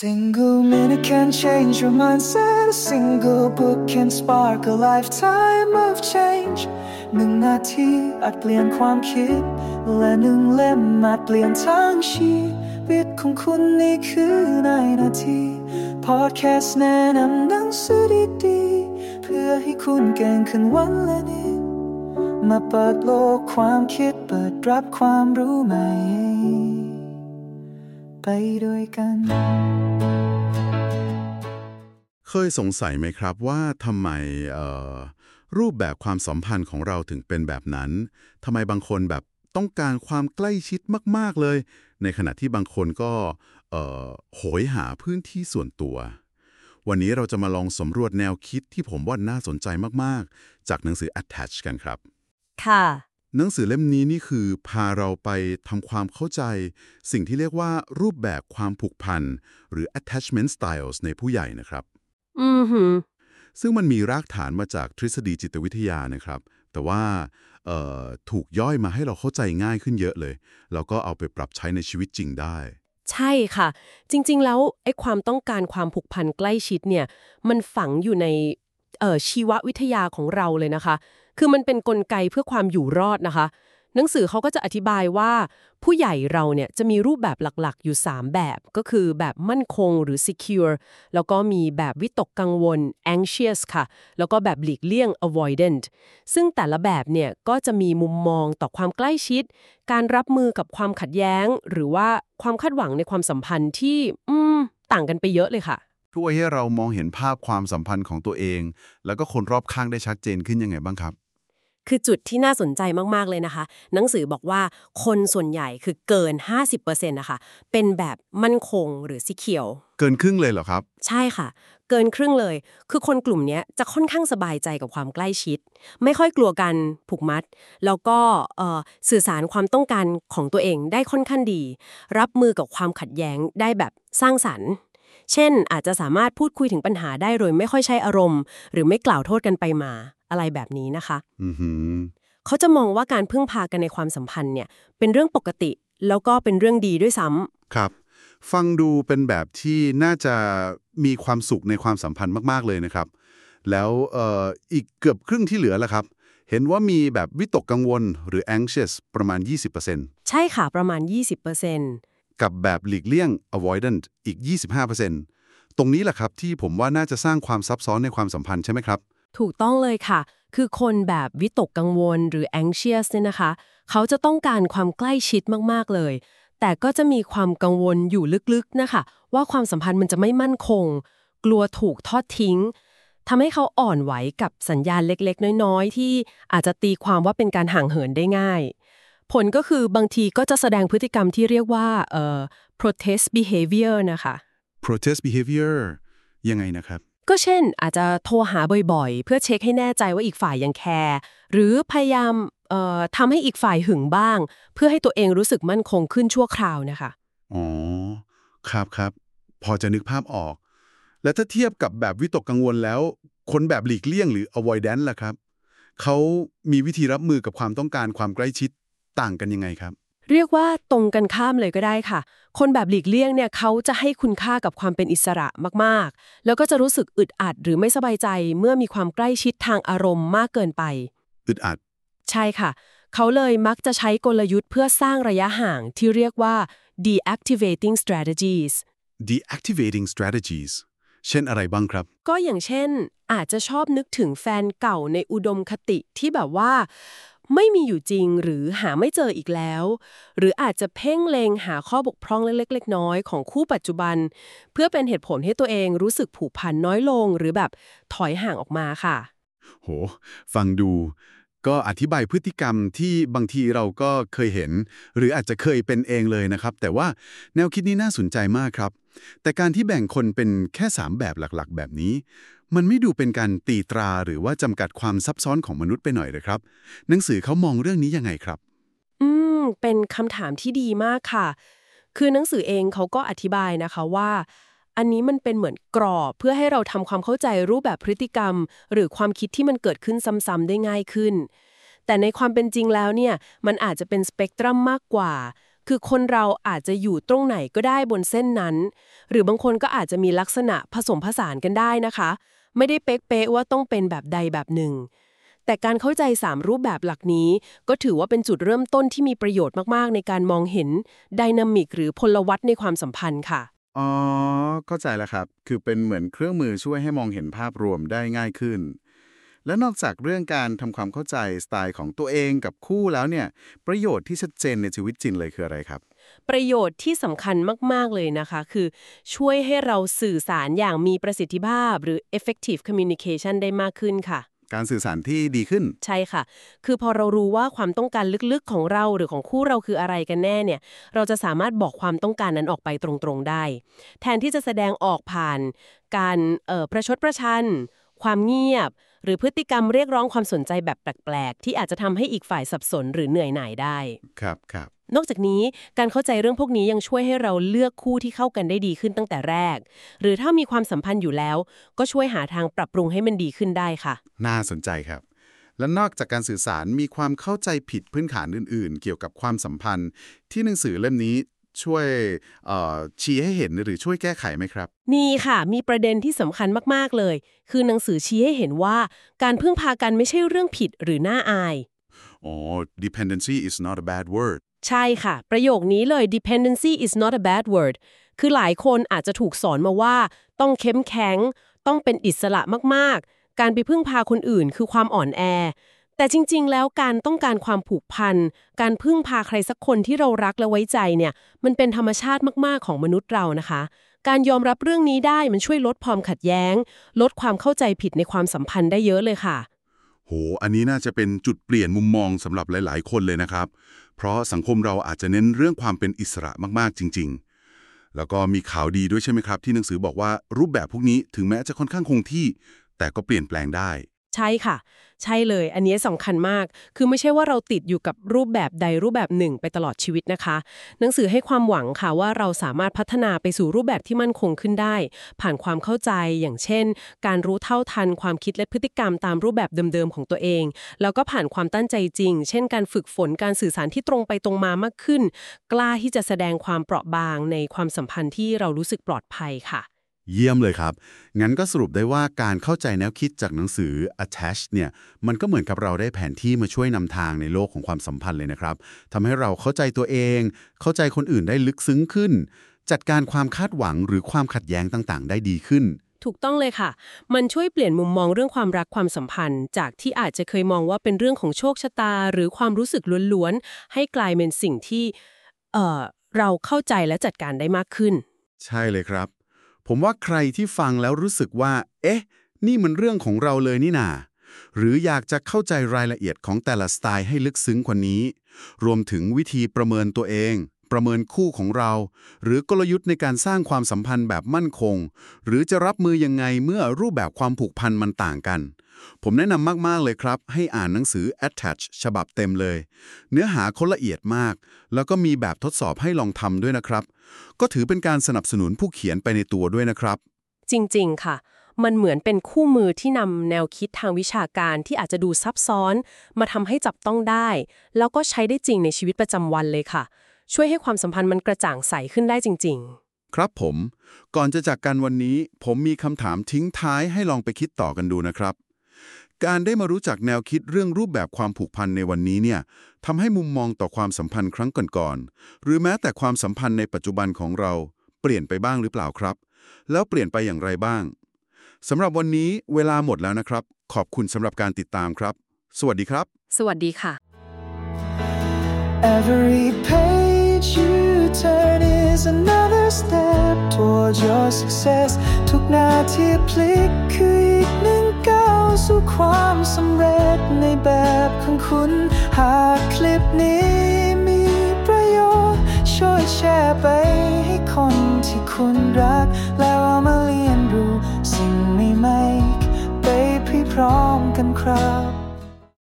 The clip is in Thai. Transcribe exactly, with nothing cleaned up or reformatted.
Single minute can change your mindset. A single book can spark a lifetime of change. หนึ่งนาทีอาจเปลี่ยนความคิดและหนึ่งเล่มอาจเปลี่ยนทั้งชีวิตของคุณนี่คือในนาที Podcast แนะนำหนังสือดีๆเพื่อให้คุณเก่งขึ้นวันละนิดมาเปิดโลกความคิดเปิดรับความรู้ใหม่ไปด้วยกันเคยสงสัยไหมครับว่าทำไมรูปแบบความสัมพันธ์ของเราถึงเป็นแบบนั้นทำไมบางคนแบบต้องการความใกล้ชิดมากๆเลยในขณะที่บางคนก็โหยหาพื้นที่ส่วนตัววันนี้เราจะมาลองสำรวจแนวคิดที่ผมว่าน่าสนใจมากๆจากหนังสือ Attach กันครับค่ะหนังสือเล่มนี้นี่คือพาเราไปทำความเข้าใจสิ่งที่เรียกว่ารูปแบบความผูกพันหรือ attachment styles ในผู้ใหญ่นะครับอือหือซึ่งมันมีรากฐานมาจากทฤษฎีจิตวิทยานะครับแต่ว่าถูกย่อยมาให้เราเข้าใจง่ายขึ้นเยอะเลยแล้วก็เอาไปปรับใช้ในชีวิตจริงได้ใช่ค่ะจริงๆแล้วไอ้ความต้องการความผูกพันใกล้ชิดเนี่ยมันฝังอยู่ในชีววิทยาของเราเลยนะคะคือมันเป็นกลไกเพื่อความอยู่รอดนะคะหนังสือเขาก็จะอธิบายว่าผู้ใหญ่เราเนี่ยจะมีรูปแบบหลักๆอยู่สามแบบก็คือแบบมั่นคงหรือ secure แล้วก็มีแบบวิตกกังวล anxious ค่ะแล้วก็แบบหลีกเลี่ยง avoidant ซึ่งแต่ละแบบเนี่ยก็จะมีมุมมองต่อความใกล้ชิดการรับมือกับความขัดแย้งหรือว่าความคาดหวังในความสัมพันธ์ที่อืมต่างกันไปเยอะเลยค่ะช่วยให้เรามองเห็นภาพความสัมพันธ์ของตัวเองแล้วก็คนรอบข้างได้ชัดเจนขึ้นยังไงบ้างครับคือจุดที่น่าสนใจมากๆเลยนะคะหนังสือบอกว่าคนส่วนใหญ่คือเกิน ห้าสิบเปอร์เซ็นต์ นะคะเป็นแบบมั่นคงหรือสีเขียวเกินครึ่งเลยเหรอครับใช่ค่ะเกินครึ่งเลยคือคนกลุ่มนี้จะค่อนข้างสบายใจกับความใกล้ชิดไม่ค่อยกลัวกันผูกมัดแล้วก็สื่อสารความต้องการของตัวเองได้ค่อนข้างดีรับมือกับความขัดแย้งได้แบบสร้างสรรค์เช่นอาจจะสามารถพูดคุยถึงปัญหาได้โดยไม่ค่อยใช้อารมณ์หรือไม่กล่าวโทษกันไปมาอะไรแบบนี้นะคะเขาจะมองว่าการพึ่งพากันในความสัมพันธ์เนี่ยเป็นเรื่องปกติแล้วก็เป็นเรื่องดีด้วยซ้ำครับฟังดูเป็นแบบที่น่าจะมีความสุขในความสัมพันธ์มากๆเลยนะครับแล้วเอ่ออีกเกือบครึ่งที่เหลือล่ะครับเห็นว่ามีแบบวิตกกังวลหรือ anxious ประมาณ ยี่สิบเปอร์เซ็นต์ใช่ค่ะประมาณ ยี่สิบเปอร์เซ็นต์กับแบบหลีกเลี่ยง avoidant อีก ยี่สิบห้าเปอร์เซ็นต์ ตรงนี้แหละครับที่ผมว่าน่าจะสร้างความซับซ้อนในความสัมพันธ์ใช่ไหมครับถูกต้องเลยค่ะคือคนแบบวิตกกังวลหรือ anxious เนี่ยนะคะเขาจะต้องการความใกล้ชิดมากๆเลยแต่ก็จะมีความกังวลอยู่ลึกๆนะคะว่าความสัมพันธ์มันจะไม่มั่นคงกลัวถูกทอดทิ้งทำให้เขาอ่อนไหวกับสัญญาณเล็กๆน้อยๆที่อาจจะตีความว่าเป็นการห่างเหินได้ง่ายผลก็คือบางทีก็จะแสดงพฤติกรรมที่เรียกว่าเอ่อ protest behavior นะคะ protest behavior ยังไงนะครับก็เช่นอาจจะโทรหาบ่อยๆเพื่อเช็คให้แน่ใจว่าอีกฝ่ายยังแคร์หรือพยายามเอ่อทำให้อีกฝ่ายหึงบ้างเพื่อให้ตัวเองรู้สึกมั่นคงขึ้นชั่วคราวนะคะอ๋อครับครับพอจะนึกภาพออกแล้วถ้าเทียบกับแบบวิตกกังวลแล้วคนแบบหลีกเลี่ยงหรือ avoidance ล่ะครับเขามีวิธีรับมือกับความต้องการความใกล้ชิดต่างกันยังไงครับเรียกว่าตรงกันข้ามเลยก็ได้ค่ะคนแบบหลีกเลี่ยงเนี่ยเขาจะให้คุณค่ากับความเป็นอิสระมากๆแล้วก็จะรู้สึกอึดอัดหรือไม่สบายใจเมื่อมีความใกล้ชิดทางอารมณ์มากเกินไปอึดอัดใช่ค่ะเขาเลยมักจะใช้กลยุทธ์เพื่อสร้างระยะห่างที่เรียกว่า deactivating strategies deactivating strategies เช่นอะไรบ้างครับก็อย่างเช่นอาจจะชอบนึกถึงแฟนเก่าในอุดมคติที่แบบว่าไม่มีอยู่จริงหรือหาไม่เจออีกแล้วหรืออาจจะเพ่งเล็งหาข้อบกพร่องเล็กๆน้อยๆของคู่ปัจจุบันเพื่อเป็นเหตุผลให้ตัวเองรู้สึกผูกพันน้อยลงหรือแบบถอยห่างออกมาค่ะโหฟังดูก็อธิบายพฤติกรรมที่บางทีเราก็เคยเห็นหรืออาจจะเคยเป็นเองเลยนะครับแต่ว่าแนวคิดนี้น่าสนใจมากครับแต่การที่แบ่งคนเป็นแค่สามแบบหลักๆแบบนี้มันไม่ดูเป็นการตีตราหรือว่าจำกัดความซับซ้อนของมนุษย์ไปหน่อยเลยครับหนังสือเขามองเรื่องนี้ยังไงครับอืมเป็นคำถามที่ดีมากค่ะคือหนังสือเองเขาก็อธิบายนะคะว่าอันนี้มันเป็นเหมือนกรอบเพื่อให้เราทำความเข้าใจรูปแบบพฤติกรรมหรือความคิดที่มันเกิดขึ้นซ้ำๆได้ง่ายขึ้นแต่ในความเป็นจริงแล้วเนี่ยมันอาจจะเป็นสเปกตรัมมากกว่าคือคนเราอาจจะอยู่ตรงไหนก็ได้บนเส้นนั้นหรือบางคนก็อาจจะมีลักษณะผสมผสานกันได้นะคะไม่ได้เป๊ะๆว่าต้องเป็นแบบใดแบบหนึ่งแต่การเข้าใจสามรูปแบบหลักนี้ก็ถือว่าเป็นจุดเริ่มต้นที่มีประโยชน์มากๆในการมองเห็นไดนามิกหรือพลวัตในความสัมพันธ์ค่ะอ๋อเข้าใจแล้วครับคือเป็นเหมือนเครื่องมือช่วยให้มองเห็นภาพรวมได้ง่ายขึ้นและนอกจากเรื่องการทำความเข้าใจสไตล์ของตัวเองกับคู่แล้วเนี่ยประโยชน์ที่ชัดเจนในชีวิตจริงเลยคืออะไรครับประโยชน์ที่สำคัญมากๆเลยนะคะคือช่วยให้เราสื่อสารอย่างมีประสิทธิภาพหรือ effective communication ได้มากขึ้นค่ะการสื่อสารที่ดีขึ้นใช่ค่ะคือพอเรารู้ว่าความต้องการลึกๆของเราหรือของคู่เราคืออะไรกันแน่เนี่ยเราจะสามารถบอกความต้องการนั้นออกไปตรงๆได้แทนที่จะแสดงออกผ่านการเอ่อประชดประชันความเงียบหรือพฤติกรรมเรียกร้องความสนใจแบบแปลกๆที่อาจจะทำให้อีกฝ่ายสับสนหรือเหนื่อยหน่ายได้ครับครับนอกจากนี้การเข้าใจเรื่องพวกนี้ยังช่วยให้เราเลือกคู่ที่เข้ากันได้ดีขึ้นตั้งแต่แรกหรือถ้ามีความสัมพันธ์อยู่แล้วก็ช่วยหาทางปรับปรุงให้มันดีขึ้นได้ค่ะน่าสนใจครับและนอกจากการสื่อสารมีความเข้าใจผิดพื้นฐานอื่นๆเกี่ยวกับความสัมพันธ์ที่หนังสือเล่มนี้ช่วยชี้ให้เห็นหรือช่วยแก้ไขไหมครับนี่ค่ะมีประเด็นที่สำคัญมากๆเลยคือหนังสือชี้ให้เห็นว่าการพึ่งพากันไม่ใช่เรื่องผิดหรือน่าอายอ๋อ dependency is not a bad word ใช่ค่ะประโยคนี้เลย dependency is not a bad word คือหลายคนอาจจะถูกสอนมาว่าต้องเข้มแข็งต้องเป็นอิสระมากๆการไปพึ่งพาคนอื่นคือความอ่อนแอแต่จริงๆแล้วการต้องการความผูกพันการพึ่งพาใครสักคนที่เรารักและไว้ใจเนี่ยมันเป็นธรรมชาติมากๆของมนุษย์เรานะคะการยอมรับเรื่องนี้ได้มันช่วยลดความขัดแย้งลดความเข้าใจผิดในความสัมพันธ์ได้เยอะเลยค่ะโหอันนี้น่าจะเป็นจุดเปลี่ยนมุมมองสำหรับหลายๆคนเลยนะครับเพราะสังคมเราอาจจะเน้นเรื่องความเป็นอิสระมากๆจริงๆแล้วก็มีข่าวดีด้วยใช่ไหมครับที่หนังสือบอกว่ารูปแบบพวกนี้ถึงแม้จะค่อนข้างคงที่แต่ก็เปลี่ยนแปลงได้ใช่ค่ะใช่เลยอันนี้สำคัญมากคือไม่ใช่ว่าเราติดอยู่กับรูปแบบใดรูปแบบหนึ่งไปตลอดชีวิตนะคะหนังสือให้ความหวังค่ะว่าเราสามารถพัฒนาไปสู่รูปแบบที่มั่นคงขึ้นได้ผ่านความเข้าใจอย่างเช่นการรู้เท่าทันความคิดและพฤติกรรมตามรูปแบบเดิมๆของตัวเองแล้วก็ผ่านความตั้งใจจริงเช่นการฝึกฝนการสื่อสารที่ตรงไปตรงมามากขึ้นกล้าที่จะแสดงความเปราะบางในความสัมพันธ์ที่เรารู้สึกปลอดภัยค่ะเยี่ยมเลยครับงั้นก็สรุปได้ว่าการเข้าใจแนวคิดจากหนังสือ Attach เนี่ยมันก็เหมือนกับเราได้แผนที่มาช่วยนำทางในโลกของความสัมพันธ์เลยนะครับทำให้เราเข้าใจตัวเองเข้าใจคนอื่นได้ลึกซึ้งขึ้นจัดการความคาดหวังหรือความขัดแย้งต่างๆได้ดีขึ้นถูกต้องเลยค่ะมันช่วยเปลี่ยนมุมมองเรื่องความรักความสัมพันธ์จากที่อาจจะเคยมองว่าเป็นเรื่องของโชคชะตาหรือความรู้สึกล้วนๆให้กลายเป็นสิ่งที่เอ่อเราเข้าใจและจัดการได้มากขึ้นใช่เลยครับผมว่าใครที่ฟังแล้วรู้สึกว่าเอ๊ะนี่มันเรื่องของเราเลยนี่นาหรืออยากจะเข้าใจรายละเอียดของแต่ละสไตล์ให้ลึกซึ้งกว่านี้รวมถึงวิธีประเมินตัวเองประเมินคู่ของเราหรือกลยุทธ์ในการสร้างความสัมพันธ์แบบมั่นคงหรือจะรับมือยังไงเมื่อรูปแบบความผูกพันมันต่างกันผมแนะนำมากๆเลยครับให้อ่านหนังสือ Attach ฉบับเต็มเลยเนื้อหาเขาละเอียดมากแล้วก็มีแบบทดสอบให้ลองทำด้วยนะครับก็ถือเป็นการสนับสนุนผู้เขียนไปในตัวด้วยนะครับจริงๆค่ะมันเหมือนเป็นคู่มือที่นำแนวคิดทางวิชาการที่อาจจะดูซับซ้อนมาทำให้จับต้องได้แล้วก็ใช้ได้จริงในชีวิตประจำวันเลยค่ะช่วยให้ความสัมพันธ์มันกระจ่างใสขึ้นได้จริงๆครับผมก่อนจะจากกันวันนี้ผมมีคำถามทิ้งท้ายให้ลองไปคิดต่อกันดูนะครับการได้มารู้จักแนวคิดเรื่องรูปแบบความผูกพันในวันนี้เนี่ยทำให้มุมมองต่อความสัมพันธ์ครั้งก่อนๆหรือแม้แต่ความสัมพันธ์ในปัจจุบันของเราเปลี่ยนไปบ้างหรือเปล่าครับแล้วเปลี่ยนไปอย่างไรบ้างสำหรับวันนี้เวลาหมดแล้วนะครับขอบคุณสำหรับการติดตามครับสวัสดีครับสวัสดีค่ะ Every page you turn is another step towards your success ทุกนาทีพลิกคืออีกหนึ่งก้าวสู่ความสำเร็จในแบบของคุณหากคลิปนี้มีประโยชน์ช่วยแชร์ไปให้คนที่คุณรักแล้วเอามาเรียนรู้สิ่งใหม่ๆไปพร้อมๆกันครับ